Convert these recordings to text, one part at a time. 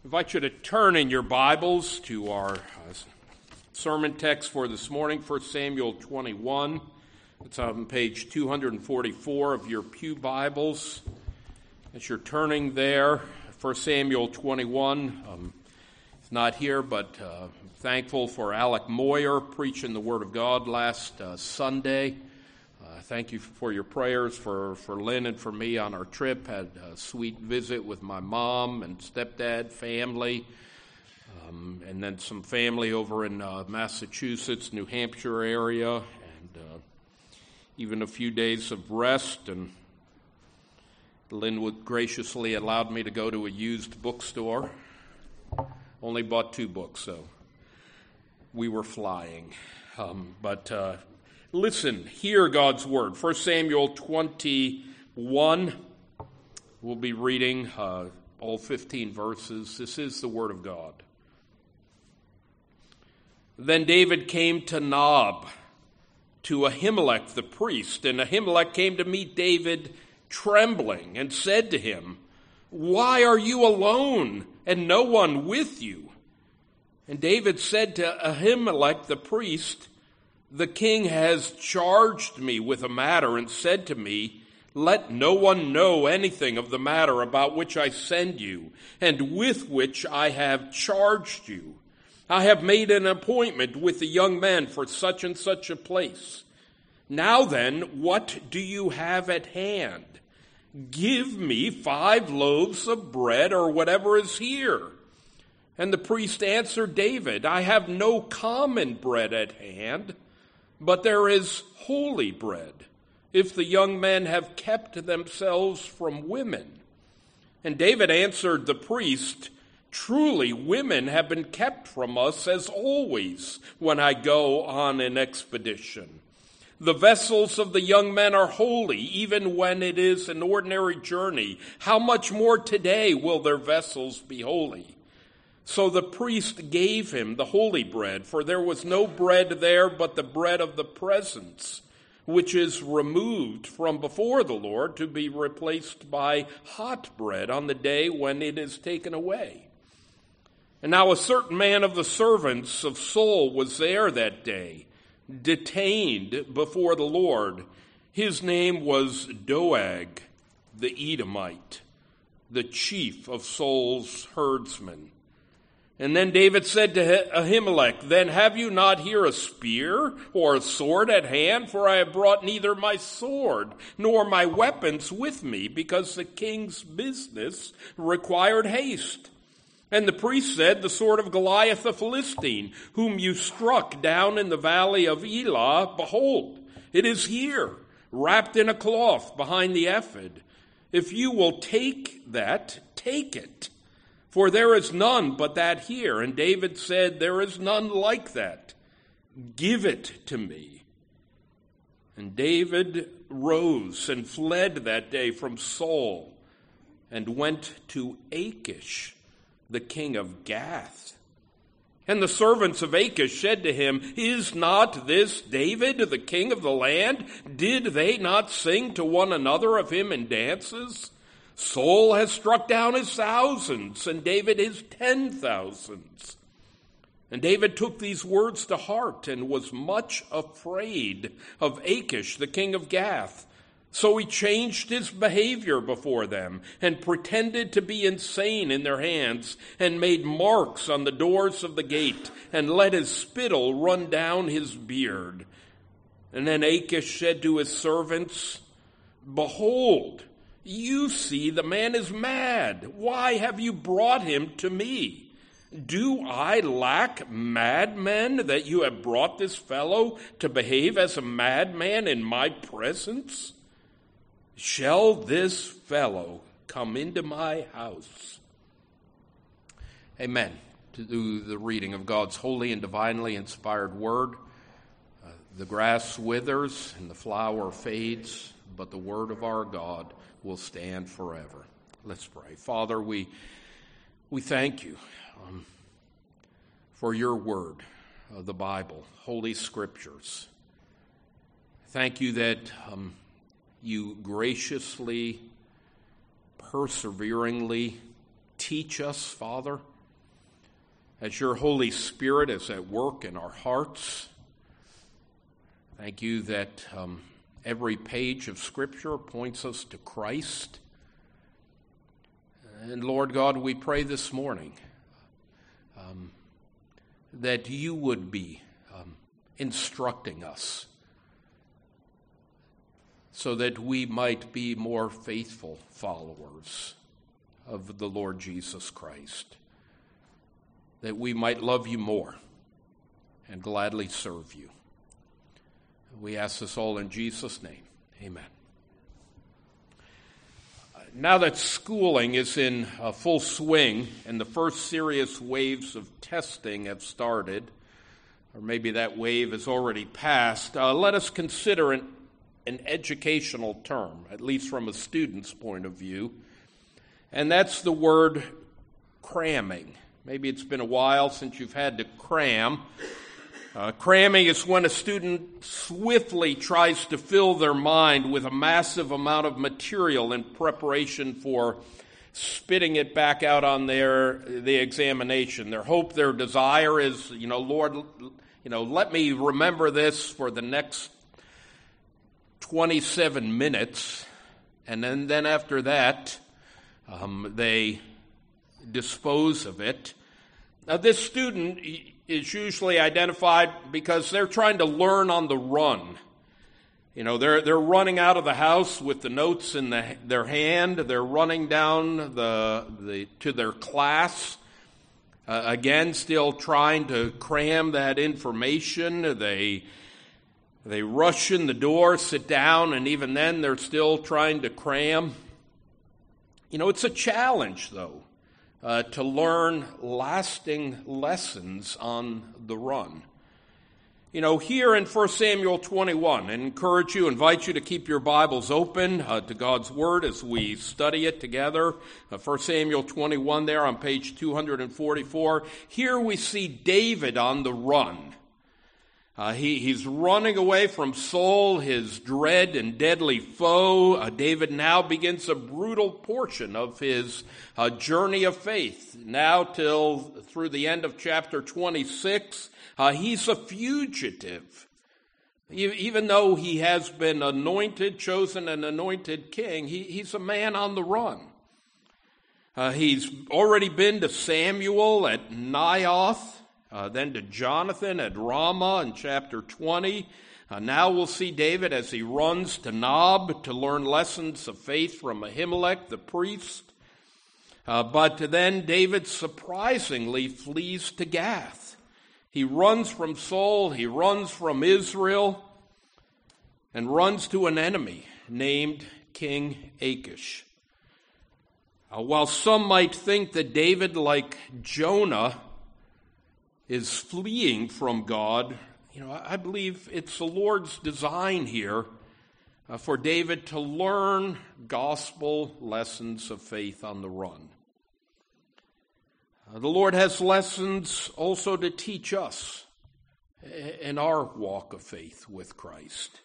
invite you to turn in your Bibles to our sermon text for this morning, 1 Samuel 21. It's on page 244 of your pew Bibles. As you're turning there, 1 Samuel 21, it's not here, but thankful for Alec Moyer preaching the Word of God last Sunday. Thank you for your prayers for Lynn and for me on our trip. Had a sweet visit with my mom and stepdad, family, and then some family over in Massachusetts, New Hampshire area, and even a few days of rest. And Lynn would graciously allowed me to go to a used bookstore. Only bought 2 books, so we were flying. Listen, hear God's word. 1 Samuel 21, we'll be reading all 15 verses. This is the word of God. Then David came to Nob, to Ahimelech the priest, and Ahimelech came to meet David trembling and said to him, "Why are you alone and no one with you?" And David said to Ahimelech the priest, "The king has charged me with a matter and said to me, 'Let no one know anything of the matter about which I send you and with which I have charged you. I have made an appointment with the young men for such and such a place. Now then, what do you have at hand? Give me 5 loaves of bread or whatever is here." And the priest answered David, "I have no common bread at hand, but there is holy bread, if the young men have kept themselves from women." And David answered the priest, "Truly women have been kept from us as always when I go on an expedition. The vessels of the young men are holy, even when it is an ordinary journey. How much more today will their vessels be holy?" So the priest gave him the holy bread, for there was no bread there but the bread of the presence, which is removed from before the Lord to be replaced by hot bread on the day when it is taken away. And now a certain man of the servants of Saul was there that day, detained before the Lord. His name was Doeg the Edomite, the chief of Saul's herdsmen. And then David said to Ahimelech, "Then have you not here a spear or a sword at hand? For I have brought neither my sword nor my weapons with me, because the king's business required haste." And the priest said, "The sword of Goliath the Philistine, whom you struck down in the valley of Elah, behold, it is here, wrapped in a cloth behind the ephod. If you will take that, take it. For there is none but that here." And David said, "There is none like that. Give it to me." And David rose and fled that day from Saul and went to Achish, the king of Gath. And the servants of Achish said to him, "Is not this David, the king of the land? Did they not sing to one another of him in dances? Saul has struck down his thousands, and David his 10,000s. And David took these words to heart and was much afraid of Achish, the king of Gath. So he changed his behavior before them and pretended to be insane in their hands and made marks on the doors of the gate and let his spittle run down his beard. And then Achish said to his servants, "Behold, you see the man is mad. Why have you brought him to me? Do I lack madmen that you have brought this fellow to behave as a madman in my presence? Shall this fellow come into my house?" Amen. To the reading of God's holy and divinely inspired word. The grass withers and the flower fades, but the word of our God will stand forever. Let's pray. Father, we thank you for your word, the Bible, Holy Scriptures. Thank you that you graciously, perseveringly teach us, Father, as your Holy Spirit is at work in our hearts. Thank you that every page of Scripture points us to Christ. And Lord God, we pray this morning that you would be instructing us so that we might be more faithful followers of the Lord Jesus Christ, that we might love you more and gladly serve you. We ask this all in Jesus' name. Amen. Now that schooling is in full swing and the first serious waves of testing have started, or maybe that wave has already passed, let us consider an educational term, at least from a student's point of view, and that's the word cramming. Maybe it's been a while since you've had to cram. Cramming is when a student swiftly tries to fill their mind with a massive amount of material in preparation for spitting it back out on the examination. Their hope, their desire is, Lord, let me remember this for the next 27 minutes, and then after that, they dispose of it. Now, this student is usually identified because they're trying to learn on the run. They're running out of the house with the notes in their hand. They're running down to their class. Again, still trying to cram that information. They rush in the door, sit down, and even then they're still trying to cram. It's a challenge, though, to learn lasting lessons on the run. Here in 1 Samuel 21, I invite you to keep your Bibles open to God's Word as we study it together. 1 Samuel 21 there on page 244. Here we see David on the run. He's running away from Saul, his dread and deadly foe. David now begins a brutal portion of his journey of faith. Now till through the end of chapter 26, he's a fugitive. Even though he has been chosen and anointed king, he's a man on the run. He's already been to Samuel at Naioth. Then to Jonathan at Ramah in chapter 20. Now we'll see David as he runs to Nob to learn lessons of faith from Ahimelech, the priest. But then David surprisingly flees to Gath. He runs from Saul, he runs from Israel, and runs to an enemy named King Achish. While some might think that David, like Jonah, is fleeing from God, I believe it's the Lord's design here for David to learn gospel lessons of faith on the run. The Lord has lessons also to teach us in our walk of faith with Christ.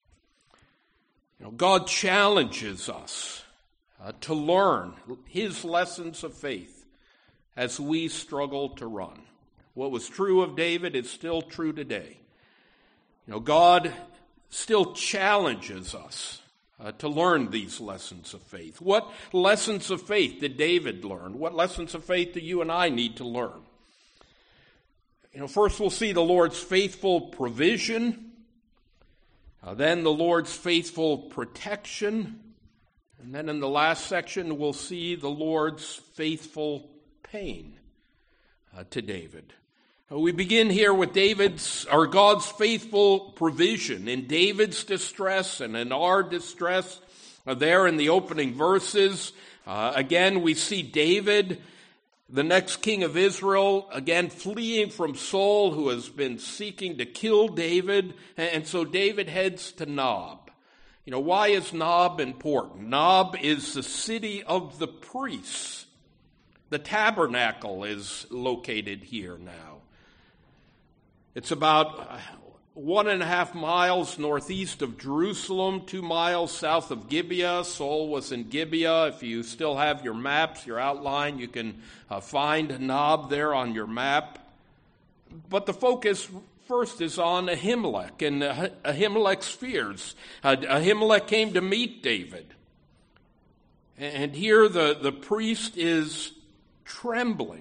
God challenges us to learn his lessons of faith as we struggle to run. What was true of David is still true today. God still challenges us to learn these lessons of faith. What lessons of faith did David learn? What lessons of faith do you and I need to learn? First we'll see the Lord's faithful provision, then the Lord's faithful protection, and then in the last section we'll see the Lord's faithful pain to David. We begin here with God's faithful provision in David's distress and in our distress. There in the opening verses, again we see David, the next king of Israel, again fleeing from Saul, who has been seeking to kill David, and so David heads to Nob. Why is Nob important? Nob is the city of the priests. The tabernacle is located here now. It's about 1.5 miles northeast of Jerusalem, 2 miles south of Gibeah. Saul was in Gibeah. If you still have your maps, your outline, you can find Nob there on your map. But the focus first is on Ahimelech and Ahimelech's fears. Ahimelech came to meet David. And here the priest is trembling.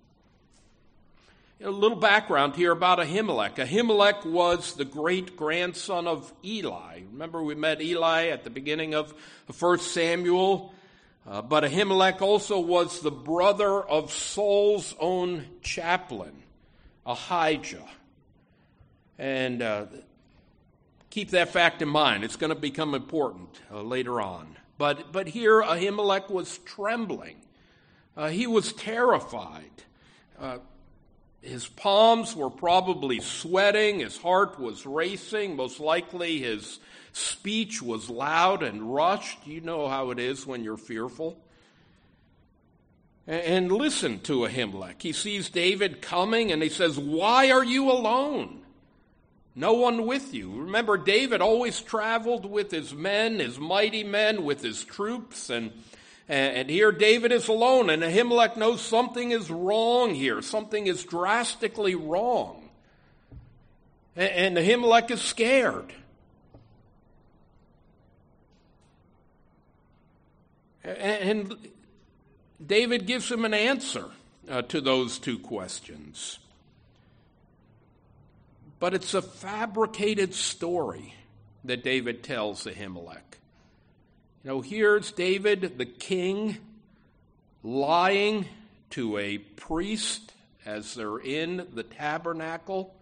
A little background here about Ahimelech. Ahimelech was the great-grandson of Eli. Remember, we met Eli at the beginning of 1 Samuel. But Ahimelech also was the brother of Saul's own chaplain, Ahijah. And keep that fact in mind. It's going to become important later on. But here Ahimelech was trembling. He was terrified. His palms were probably sweating. His heart was racing. Most likely his speech was loud and rushed. You know how it is when you're fearful. And listen to Ahimelech. He sees David coming and he says, "Why are you alone? No one with you." Remember, David always traveled with his men, his mighty men, with his troops, and here David is alone, and Ahimelech knows something is wrong here. Something is drastically wrong. And Ahimelech is scared. And David gives him an answer to those two questions. But it's a fabricated story that David tells Ahimelech. Here's David, the king, lying to a priest as they're in the tabernacle.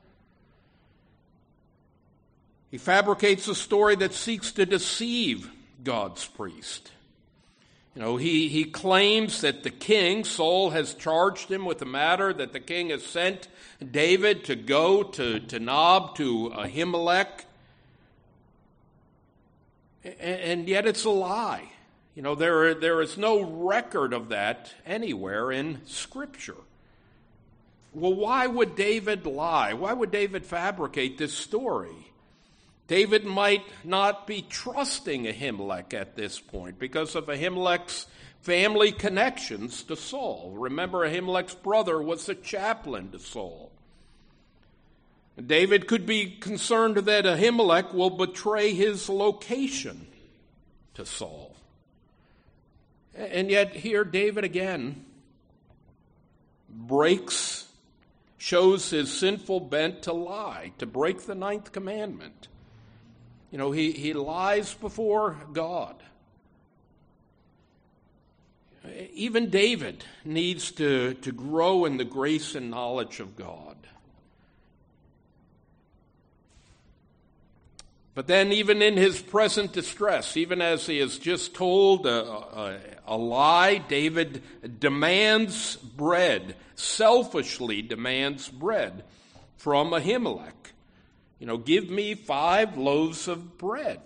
He fabricates a story that seeks to deceive God's priest. He claims that the king, Saul, has charged him with the matter, that the king has sent David to go to Nob, to Ahimelech. And yet it's a lie. There is no record of that anywhere in Scripture. Well, why would David lie? Why would David fabricate this story? David might not be trusting Ahimelech at this point because of Ahimelech's family connections to Saul. Remember, Ahimelech's brother was a chaplain to Saul. David could be concerned that Ahimelech will betray his location to Saul. And yet here David again shows his sinful bent to lie, to break the 9th commandment. He lies before God. Even David needs to grow in the grace and knowledge of God. But then even in his present distress, even as he has just told a lie, David demands bread, selfishly demands bread from Ahimelech. Give me 5 loaves of bread.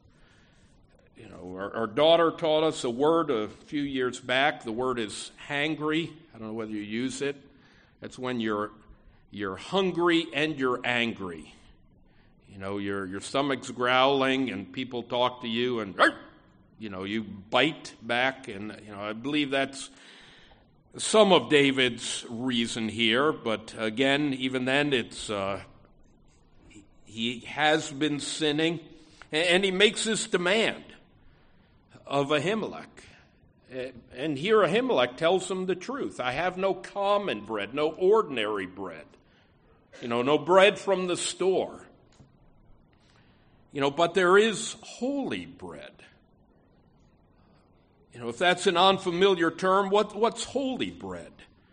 Our daughter taught us a word a few years back. The word is hangry. I don't know whether you use it. That's when you're hungry and you're angry. Your stomach's growling and people talk to you and, you bite back. And, I believe that's some of David's reason here. But again, even then, he has been sinning. And he makes this demand of Ahimelech. And here Ahimelech tells him the truth. I have no common bread, no ordinary bread. No bread from the store. But there is holy bread. If that's an unfamiliar term, what's holy bread?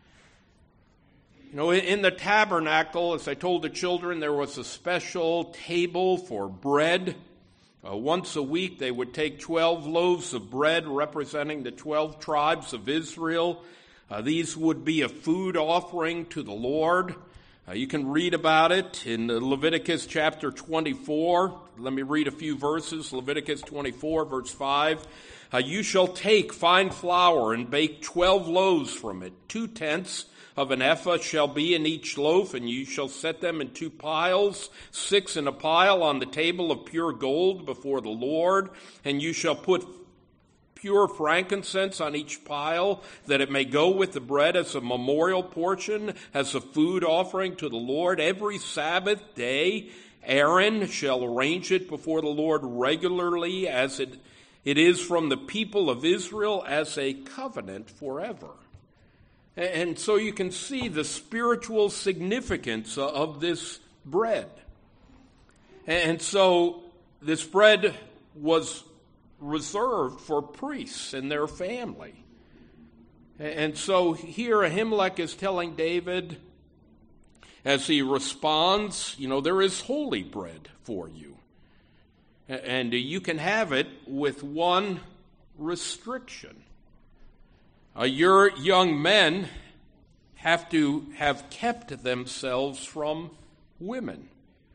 In the tabernacle, as I told the children, there was a special table for bread. Once a week, they would take 12 loaves of bread representing the 12 tribes of Israel. These would be a food offering to the Lord. You can read about it in Leviticus chapter 24. Let me read a few verses. Leviticus 24, verse 5. You shall take fine flour and bake 12 loaves from it. 2/10 of an ephah shall be in each loaf, and you shall set them in 2 piles, 6 in a pile on the table of pure gold before the Lord. And you shall put pure frankincense on each pile, that it may go with the bread as a memorial portion, as a food offering to the Lord. Every Sabbath day Aaron shall arrange it before the Lord regularly, as it is from the people of Israel, as a covenant forever. And so you can see the spiritual significance of this bread. And so this bread was reserved for priests and their family. And so here Ahimelech is telling David, as he responds, there is holy bread for you. And you can have it with one restriction. Your young men have to have kept themselves from women.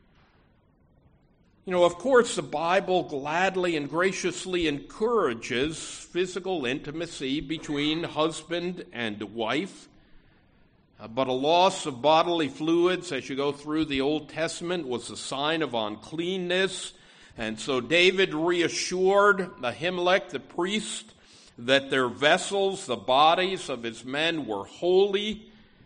Of course, the Bible gladly and graciously encourages physical intimacy between husband and wife. But a loss of bodily fluids as you go through the Old Testament was a sign of uncleanness. And so David reassured Ahimelech, the priest, that their vessels, the bodies of his men, were holy.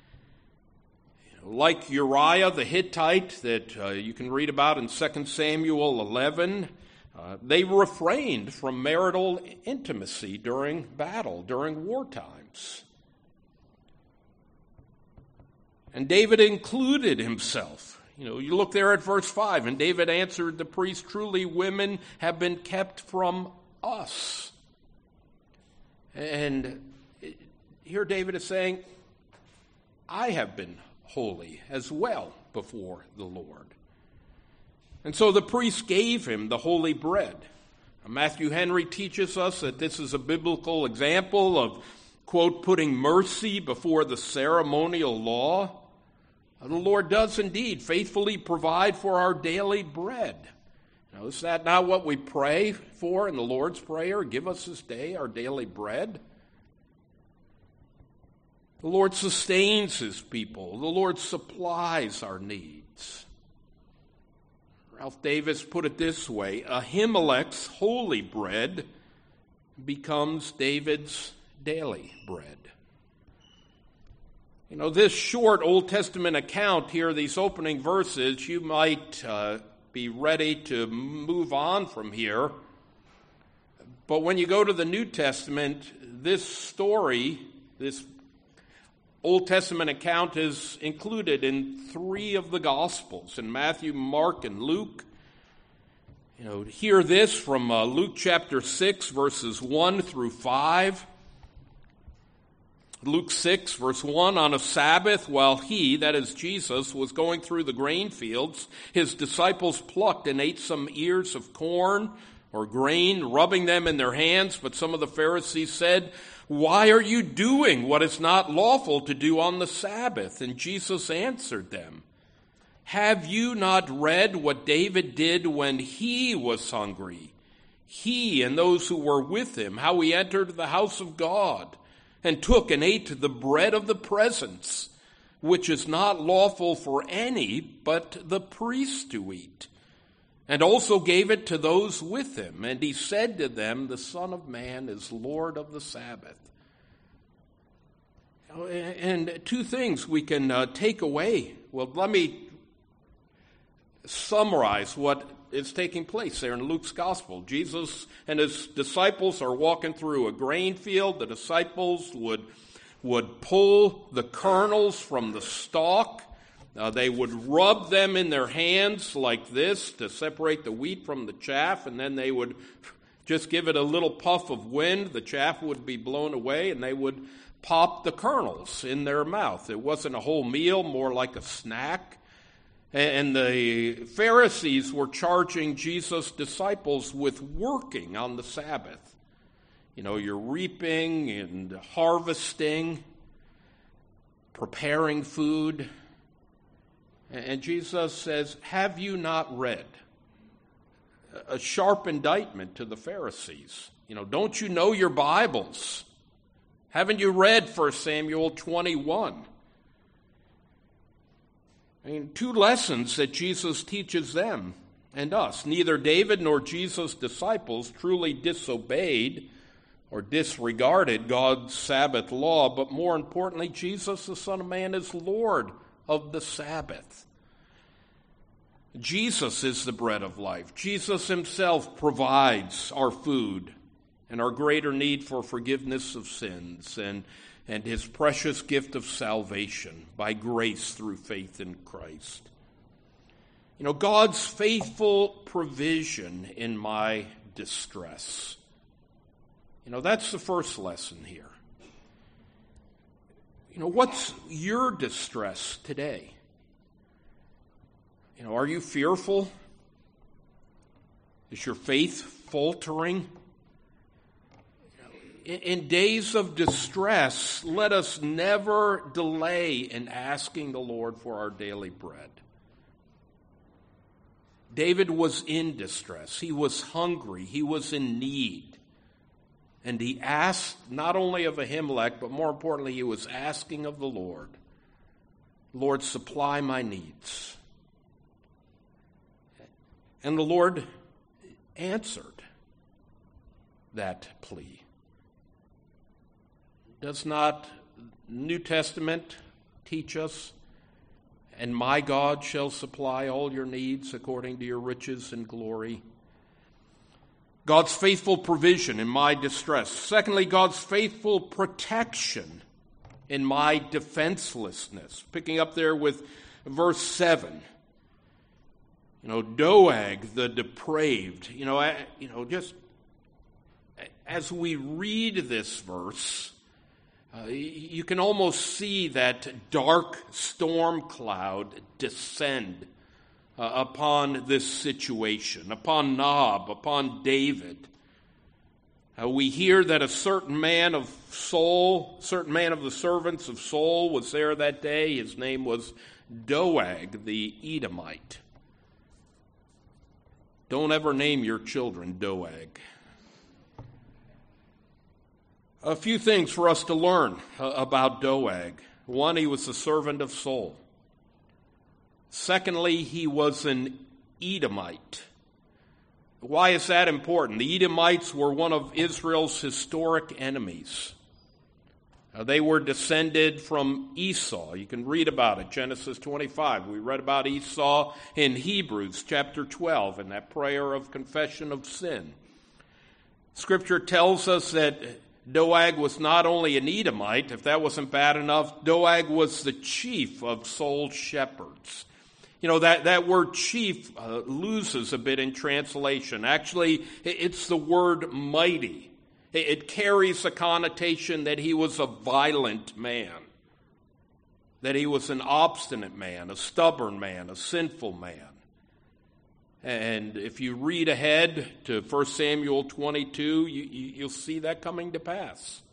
Like Uriah the Hittite that you can read about in 2 Samuel 11, they refrained from marital intimacy during battle, during war times. And David included himself. You look there at verse 5, and David answered the priest, "Truly women have been kept from us." And here David is saying, I have been holy as well before the Lord. And so the priest gave him the holy bread. Matthew Henry teaches us that this is a biblical example of, quote, putting mercy before the ceremonial law. The Lord does indeed faithfully provide for our daily bread. Now, is that not what we pray for in the Lord's Prayer? Give us this day our daily bread. The Lord sustains his people. The Lord supplies our needs. Ralph Davis put it this way: Ahimelech's holy bread becomes David's daily bread. This short Old Testament account here, these opening verses, you might be ready to move on from here. But when you go to the New Testament, this story, this Old Testament account is included in 3 of the Gospels, in Matthew, Mark, and Luke. Hear this from Luke chapter 6, verses 1 through 5. Luke 6, verse 1, on a Sabbath, while he, that is Jesus, was going through the grain fields, his disciples plucked and ate some ears of corn or grain, rubbing them in their hands. But some of the Pharisees said, "Why are you doing what is not lawful to do on the Sabbath?" And Jesus answered them, "Have you not read what David did when he was hungry? He and those who were with him, how he entered the house of God and took and ate the bread of the presence, which is not lawful for any but the priests to eat, and also gave it to those with him. And he said to them, the Son of Man is Lord of the Sabbath." And 2 things we can take away. Well, let me summarize what is taking place there in Luke's gospel. Jesus and his disciples are walking through a grain field. The disciples would pull the kernels from the stalk. They would rub them in their hands like this to separate the wheat from the chaff, and then they would just give it a little puff of wind. The chaff would be blown away, and they would pop the kernels in their mouth. It wasn't a whole meal, more like a snack. And the Pharisees were charging Jesus' disciples with working on the Sabbath. You're reaping and harvesting, preparing food. And Jesus says, "Have you not read a sharp indictment to the Pharisees. Don't you know your Bibles? Haven't you read 1 Samuel 21? Two lessons that Jesus teaches them and us. Neither David nor Jesus' disciples truly disobeyed or disregarded God's Sabbath law, but more importantly, Jesus, the Son of Man, is Lord of the Sabbath. Jesus is the bread of life. Jesus himself provides our food and our greater need for forgiveness of sins and his precious gift of salvation by grace through faith in Christ. God's faithful provision in my distress. That's the first lesson here. What's your distress today? Are you fearful? Is your faith faltering? In days of distress, let us never delay in asking the Lord for our daily bread. David was in distress. He was hungry. He was in need. And he asked not only of Ahimelech, but more importantly, he was asking of the Lord, Lord, supply my needs. And the Lord answered that plea. Does not New Testament teach us, and my God shall supply all your needs according to your riches and glory? God's faithful provision in my distress. Secondly, God's faithful protection in my defenselessness. Picking up there with verse 7. Doeg, the depraved. Just as we read this verse, you can almost see that dark storm cloud descend upon this situation, upon Nob, upon David. We hear that a certain man of the servants of Saul was there that day. His name was Doeg the Edomite. Don't ever name your children Doeg. A few things for us to learn about Doeg. One, he was a servant of Saul. Secondly, he was an Edomite. Why is that important? The Edomites were one of Israel's historic enemies. They were descended from Esau. You can read about it, Genesis 25. We read about Esau in Hebrews chapter 12 in that prayer of confession of sin. Scripture tells us that Doeg was not only an Edomite. If that wasn't bad enough, Doeg was the chief of Saul's shepherds. That word chief loses a bit in translation. Actually, it's the word mighty. It carries a connotation that he was a violent man, that he was an obstinate man, a stubborn man, a sinful man. And if you read ahead to 1 Samuel 22, you'll see that coming to pass.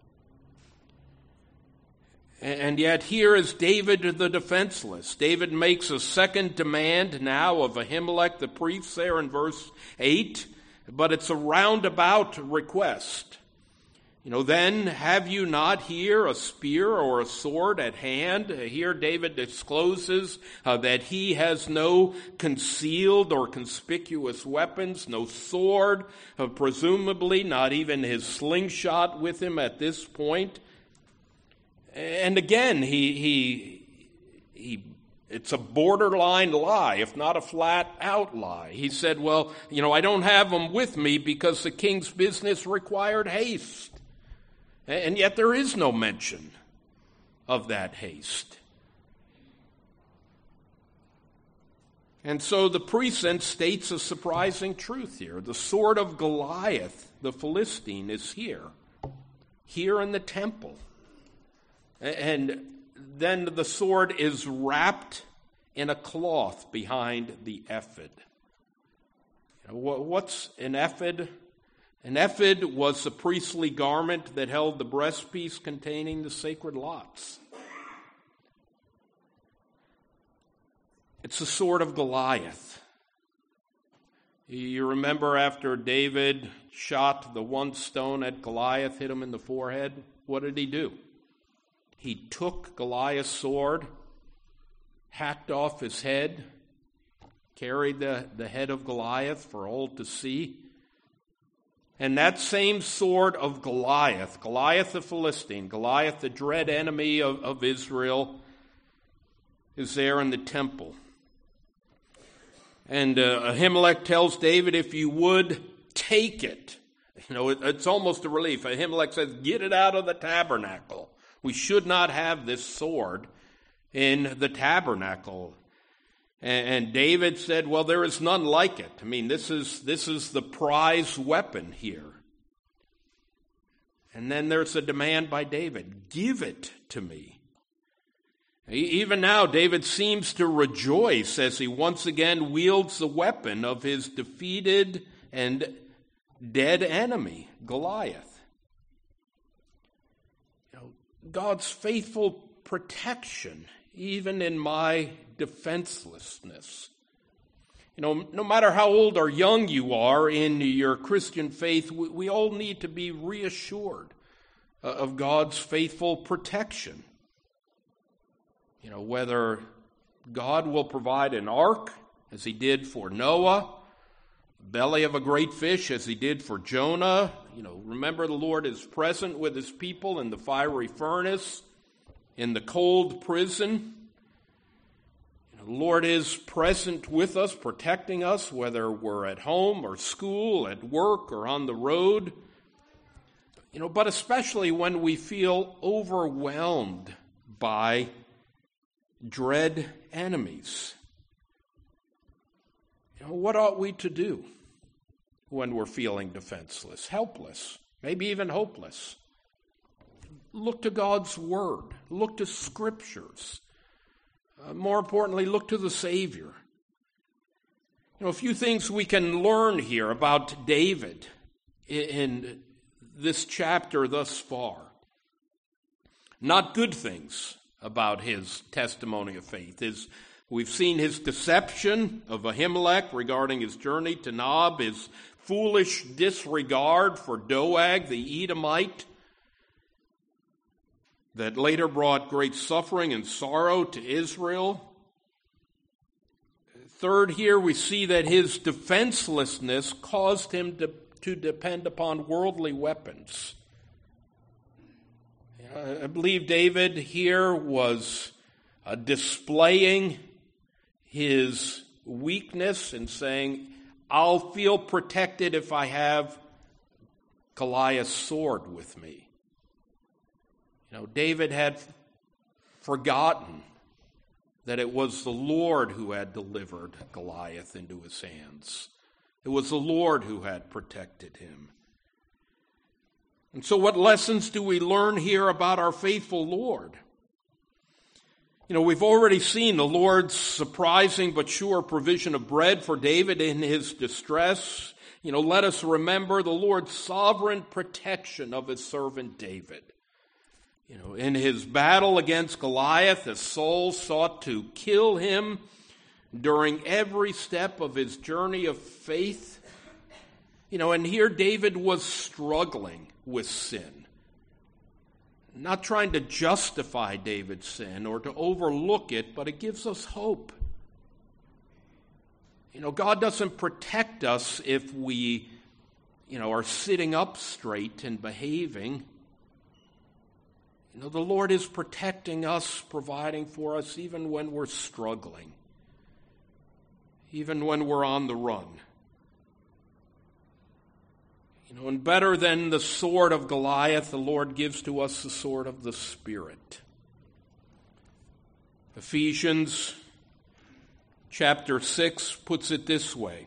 And yet here is David the defenseless. David makes a second demand now of Ahimelech the priest there in verse 8, but it's a roundabout request. Then have you not here a spear or a sword at hand? Here David discloses that he has no concealed or conspicuous weapons, no sword, presumably not even his slingshot with him at this point. And again, it's a borderline lie, if not a flat-out lie. He said, I don't have them with me because the king's business required haste. And yet there is no mention of that haste. And so the priest then states a surprising truth here. The sword of Goliath, the Philistine, is here in the temple. And then the sword is wrapped in a cloth behind the ephod. What's an ephod? An ephod was a priestly garment that held the breastpiece containing the sacred lots. It's the sword of Goliath. You remember after David shot the one stone at Goliath, hit him in the forehead, what did he do? He took Goliath's sword, hacked off his head, carried the head of Goliath for all to see. And that same sword of Goliath, Goliath the Philistine, Goliath the dread enemy of Israel, is there in the temple. And Ahimelech tells David, if you would, take it. It's almost a relief. Ahimelech says, get it out of the tabernacle. We should not have this sword in the tabernacle. And David said, well, there is none like it. I mean, this is the prize weapon here. And then there's a demand by David, give it to me. Even now, David seems to rejoice as he once again wields the weapon of his defeated and dead enemy, Goliath. God's faithful protection, even in my defenselessness. No matter how old or young you are in your Christian faith, we all need to be reassured of God's faithful protection. Whether God will provide an ark, as he did for Noah, belly of a great fish, as he did for Jonah. Remember the Lord is present with his people in the fiery furnace, in the cold prison. The Lord is present with us, protecting us, whether we're at home or school, at work or on the road. But especially when we feel overwhelmed by dread enemies. What ought we to do when we're feeling defenseless, helpless, maybe even hopeless? Look to God's Word. Look to Scriptures. More importantly, look to the Savior. A few things we can learn here about David in this chapter thus far. Not good things about his testimony of faith. We've seen his deception of Ahimelech regarding his journey to Nob, his foolish disregard for Doeg the Edomite that later brought great suffering and sorrow to Israel. Third, here we see that his defenselessness caused him to depend upon worldly weapons. I believe David here was displaying his weakness and saying, I'll feel protected if I have Goliath's sword with me. David had forgotten that it was the Lord who had delivered Goliath into his hands. It was the Lord who had protected him. And so what lessons do we learn here about our faithful Lord? We've already seen the Lord's surprising but sure provision of bread for David in his distress. Let us remember the Lord's sovereign protection of his servant David. In his battle against Goliath, as Saul sought to kill him during every step of his journey of faith, and here David was struggling with sin. Not trying to justify David's sin or to overlook it, but it gives us hope. God doesn't protect us if we, are sitting up straight and behaving. The Lord is protecting us, providing for us even when we're struggling, even when we're on the run. And better than the sword of Goliath, the Lord gives to us the sword of the Spirit. Ephesians chapter 6 puts it this way.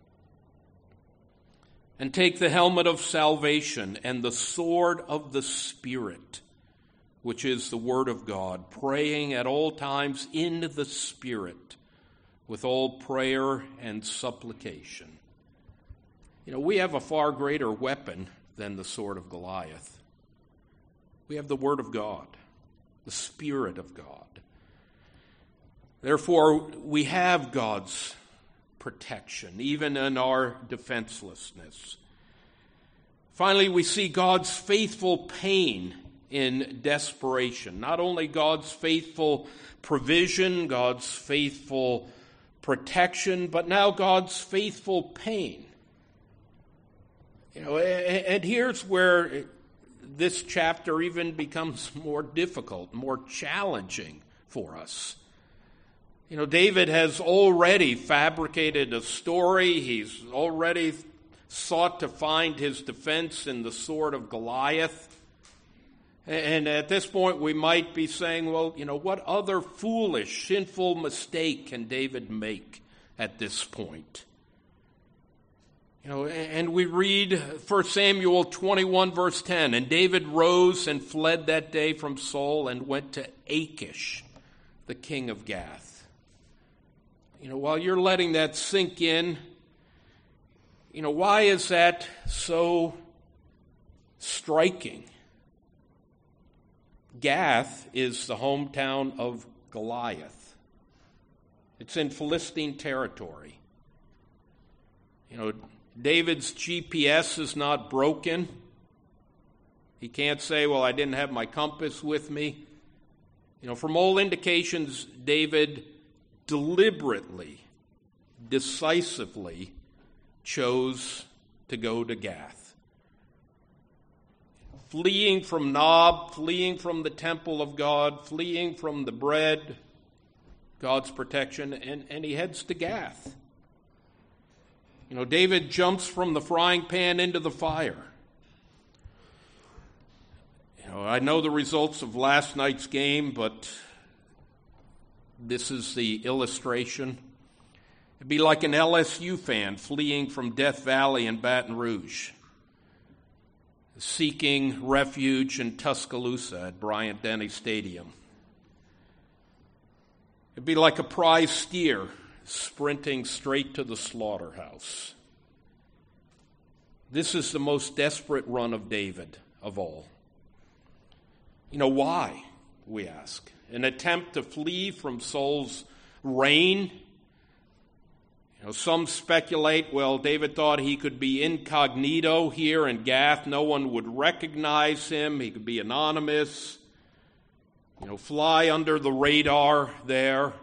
And take the helmet of salvation and the sword of the Spirit, which is the Word of God, praying at all times in the Spirit with all prayer and supplication. We have a far greater weapon than the sword of Goliath. We have the Word of God, the Spirit of God. Therefore, we have God's protection, even in our defenselessness. Finally, we see God's faithful pain in desperation. Not only God's faithful provision, God's faithful protection, but now God's faithful pain. And here's where this chapter even becomes more difficult, more challenging for us. David has already fabricated a story. He's already sought to find his defense in the sword of Goliath. And at this point, we might be saying, well, what other foolish, sinful mistake can David make at this point? And we read 1 Samuel 21, verse 10, and David rose and fled that day from Saul and went to Achish, the king of Gath. While you're letting that sink in, why is that so striking? Gath is the hometown of Goliath. It's in Philistine territory. David's GPS is not broken. He can't say, well, I didn't have my compass with me. From all indications, David deliberately, decisively chose to go to Gath. Fleeing from Nob, fleeing from the temple of God, fleeing from the bread, God's protection, and he heads to Gath. David jumps from the frying pan into the fire. I know the results of last night's game, but this is the illustration. It'd be like an LSU fan fleeing from Death Valley in Baton Rouge, seeking refuge in Tuscaloosa at Bryant-Denny Stadium. It'd be like a prize steer sprinting straight to the slaughterhouse. This is the most desperate run of David of all. Why, we ask? An attempt to flee from Saul's reign. Some speculate, well, David thought he could be incognito here in Gath. No one would recognize him. He could be anonymous, fly under the radar there.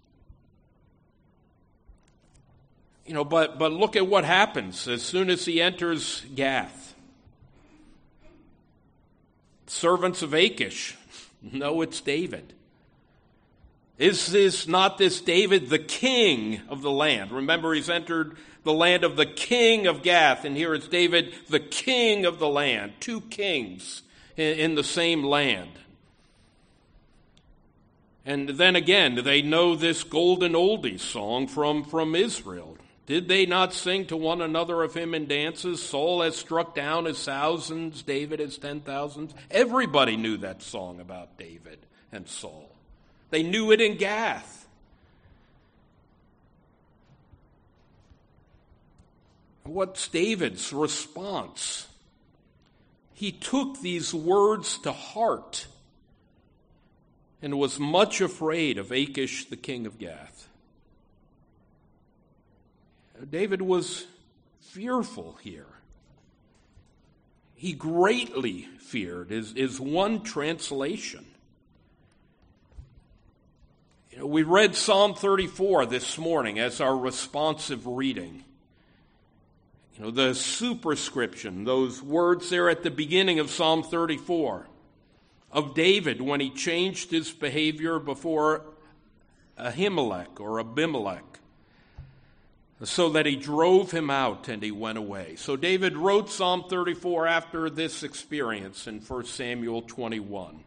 But look at what happens as soon as he enters Gath. Servants of Achish know it's David. Is not this David, the king of the land? Remember, he's entered the land of the king of Gath, and here it's David, the king of the land. Two kings in the same land. And then again, they know this golden oldies song from Israel. Did they not sing to one another of him in dances? Saul has struck down his thousands, David his 10,000s. Everybody knew that song about David and Saul. They knew it in Gath. What's David's response? He took these words to heart and was much afraid of Achish, the king of Gath. David was fearful here. He greatly feared is one translation. We read Psalm 34 this morning as our responsive reading. The superscription, those words there at the beginning of Psalm 34 of David when he changed his behavior before Ahimelech or Abimelech, so that he drove him out and he went away. So David wrote Psalm 34 after this experience in 1 Samuel 21.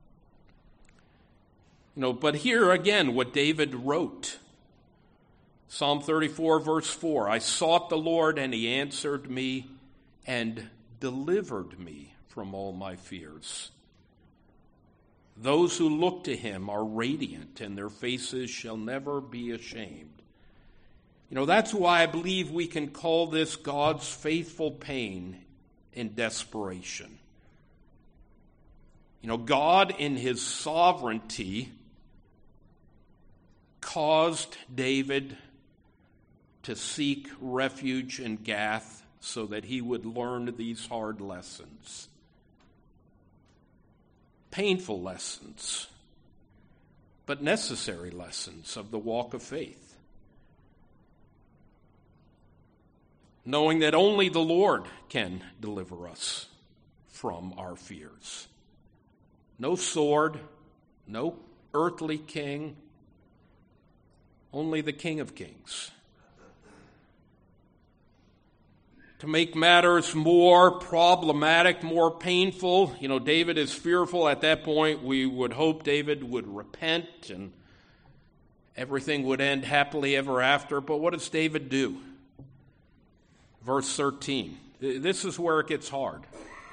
But here again what David wrote. Psalm 34 verse 4, I sought the Lord and he answered me and delivered me from all my fears. Those who look to him are radiant and their faces shall never be ashamed. That's why I believe we can call this God's faithful pain in desperation. God in his sovereignty caused David to seek refuge in Gath so that he would learn these hard lessons. Painful lessons, but necessary lessons of the walk of faith. Knowing that only the Lord can deliver us from our fears. No sword, no earthly king, only the King of Kings. To make matters more problematic, more painful, David is fearful. At that point, we would hope David would repent and everything would end happily ever after. But what does David do? Verse 13. This is where it gets hard.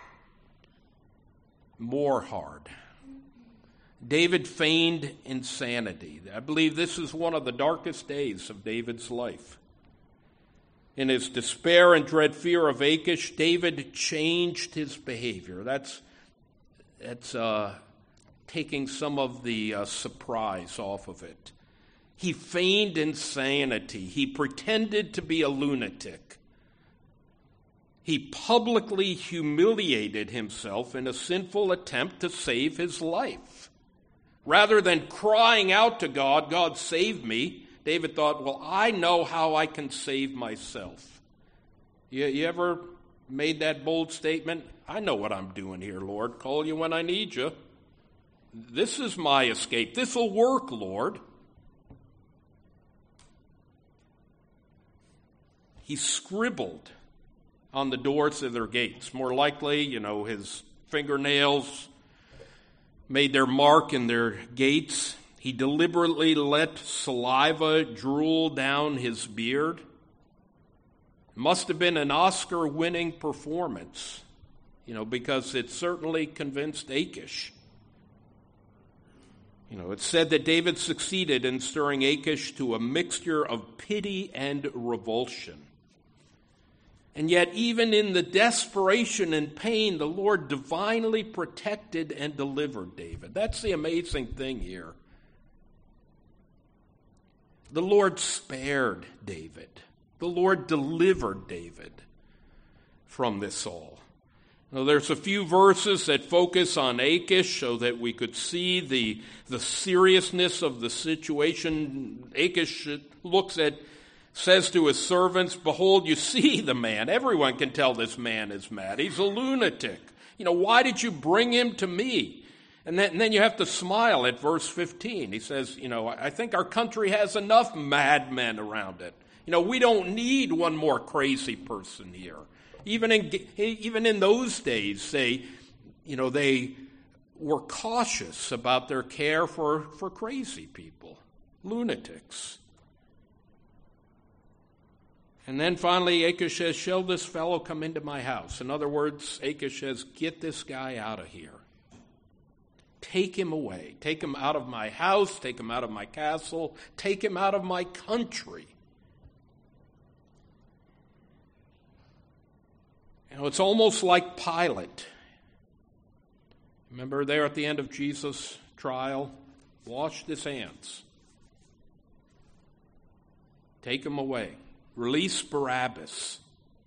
More hard. David feigned insanity. I believe this is one of the darkest days of David's life. In his despair and dread fear of Achish, David changed his behavior. That's taking some of the surprise off of it. He feigned insanity. He pretended to be a lunatic. He publicly humiliated himself in a sinful attempt to save his life. Rather than crying out to God, "God, save me," David thought, well, I know how I can save myself. You ever made that bold statement? I know what I'm doing here, Lord. Call you when I need you. This is my escape. This will work, Lord. He scribbled on the doors of their gates. More likely, his fingernails made their mark in their gates. He deliberately let saliva drool down his beard. It must have been an Oscar-winning performance, because it certainly convinced Achish. It's said that David succeeded in stirring Achish to a mixture of pity and revulsion. And yet, even in the desperation and pain, the Lord divinely protected and delivered David. That's the amazing thing here. The Lord spared David. The Lord delivered David from this all. Now, there's a few verses that focus on Achish so that we could see the seriousness of the situation. Achish says to his servants, "Behold, you see the man. Everyone can tell this man is mad. He's a lunatic. Why did you bring him to me?" And then you have to smile at verse 15. He says, I think our country has enough madmen around it. We don't need one more crazy person here. Even in those days, they were cautious about their care for crazy people, lunatics. And then finally, Achish says, "Shall this fellow come into my house?" In other words, Achish says, "Get this guy out of here. Take him away. Take him out of my house. Take him out of my castle. Take him out of my country." It's almost like Pilate. Remember there at the end of Jesus' trial? Washed his hands. Take him away. Release Barabbas.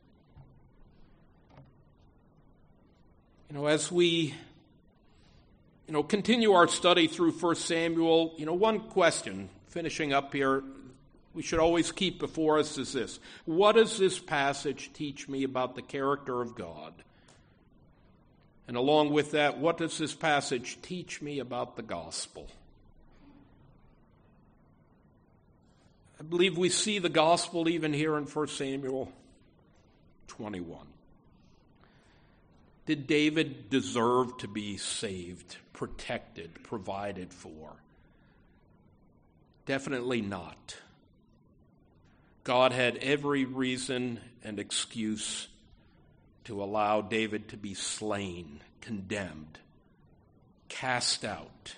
As we continue our study through 1 Samuel, one question, finishing up here, we should always keep before us is this: what does this passage teach me about the character of God? And along with that, what does this passage teach me about the gospel? I believe we see the gospel even here in 1 Samuel 21. Did David deserve to be saved, protected, provided for? Definitely not. God had every reason and excuse to allow David to be slain, condemned, cast out.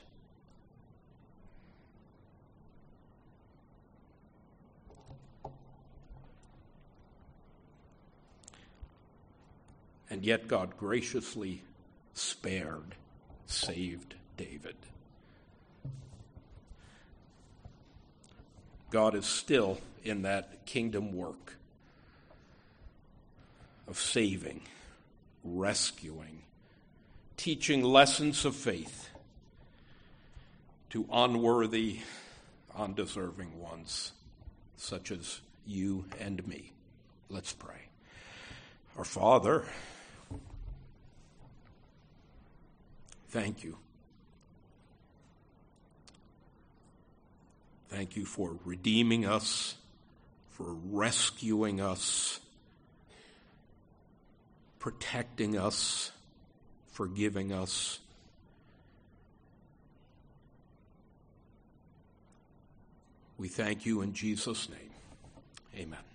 And yet God graciously saved David. God is still in that kingdom work of saving, rescuing, teaching lessons of faith to unworthy, undeserving ones, such as you and me. Let's pray. Our Father, thank you. Thank you for redeeming us, for rescuing us, protecting us, forgiving us. We thank you in Jesus' name. Amen.